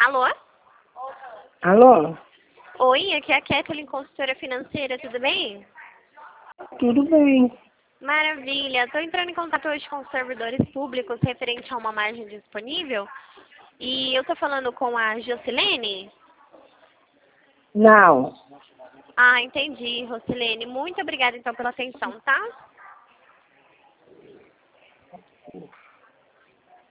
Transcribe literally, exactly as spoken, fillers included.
Alô? Alô? Oi, aqui é a Kathleen, consultora financeira, tudo bem? Tudo bem. Maravilha. Estou entrando em contato hoje com os servidores públicos referente a uma margem disponível. E eu estou falando com a Jocilene? Não. Ah, entendi, Rosilene. Muito obrigada, então, pela atenção, tá?